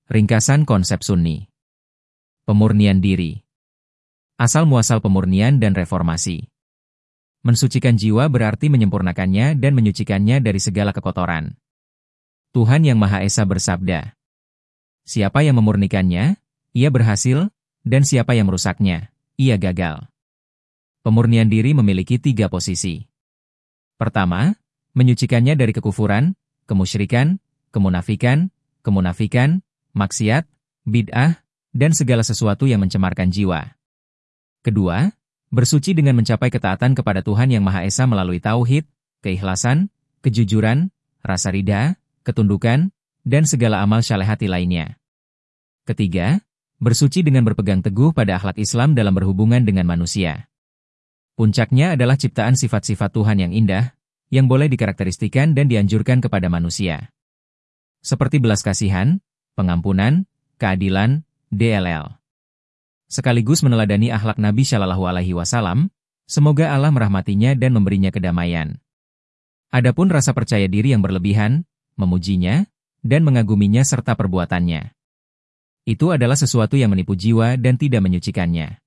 Ringkasan konsep Sunni. Pemurnian diri. Asal-muasal pemurnian dan reformasi. Mensucikan jiwa berarti menyempurnakannya dan menyucikannya dari segala kekotoran. Tuhan Yang Maha Esa bersabda, "Siapa yang memurnikannya, ia berhasil, dan siapa yang merusaknya, ia gagal." Pemurnian diri memiliki 3 posisi. Pertama, menyucikannya dari kekufuran, kemusyrikan, kemunafikan, maksiat, bid'ah, dan segala sesuatu yang mencemarkan jiwa. Kedua, bersuci dengan mencapai ketaatan kepada Tuhan Yang Maha Esa melalui tauhid, keikhlasan, kejujuran, rasa ridha, ketundukan, dan segala amal syaleh hati lainnya. Ketiga, bersuci dengan berpegang teguh pada akhlak Islam dalam berhubungan dengan manusia. Puncaknya adalah ciptaan sifat-sifat Tuhan yang indah, yang boleh dikarakteristikan dan dianjurkan kepada manusia. Seperti belas kasihan, pengampunan, keadilan, DLL. Sekaligus meneladani akhlak Nabi Shallallahu Alaihi Wasallam, semoga Allah merahmatinya dan memberinya kedamaian. Adapun rasa percaya diri yang berlebihan, memujinya, dan mengaguminya serta perbuatannya. Itu adalah sesuatu yang menipu jiwa dan tidak menyucikannya.